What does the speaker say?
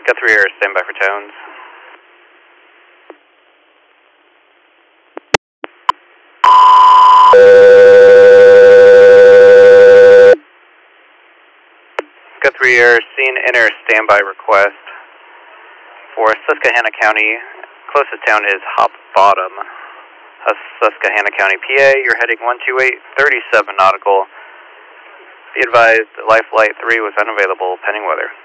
Guthrie Air, stand by for tones. Guthrie Air, scene enter standby request for Susquehanna County. Closest town is Hop Bottom, Susquehanna County, PA. You're heading 12837 nautical. Be advised, Life Flight 3 was unavailable pending weather.